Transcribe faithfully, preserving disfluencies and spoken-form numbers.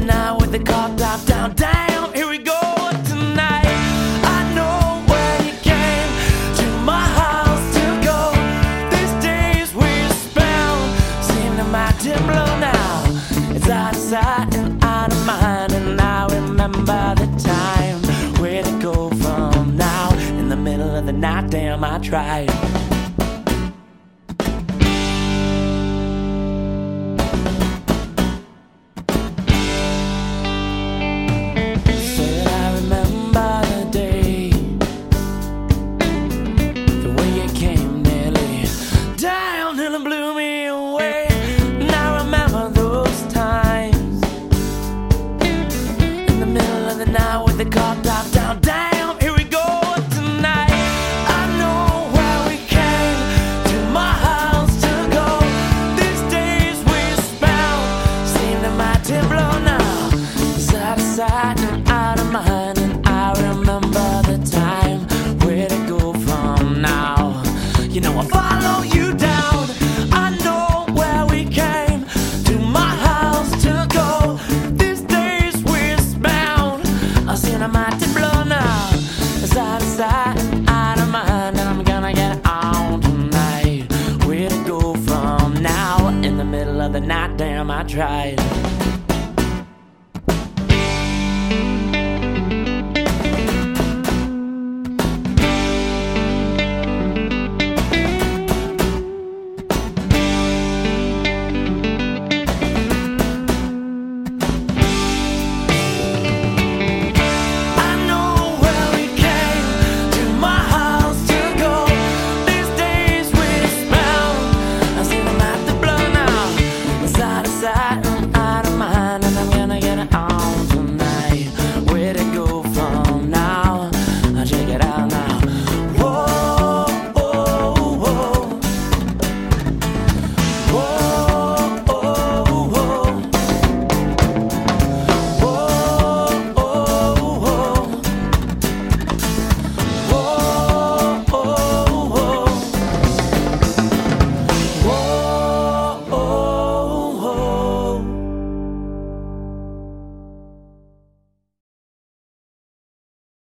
night with the car top down. Damn, here we go tonight. I know where you came to my house to go. These days we spent seem to my dim blow now. It's out of sight and out of mind, and I remember the time. Where to go from now? In the middle of the night, damn, I tried. Now with the car top down, damn, here we go tonight. I know where we came to my house to go. These days we spent seem to mighty blow now. It's out of sight and out of mind, and I remember the time. Where to go from now? You know I follow you down. I know where we came to my house to go. These days we spent I seen a mighty blow now. It's out of sight and out of mind, and I'm gonna get on tonight. Where to go from now? In the middle of the night, damn, I tried.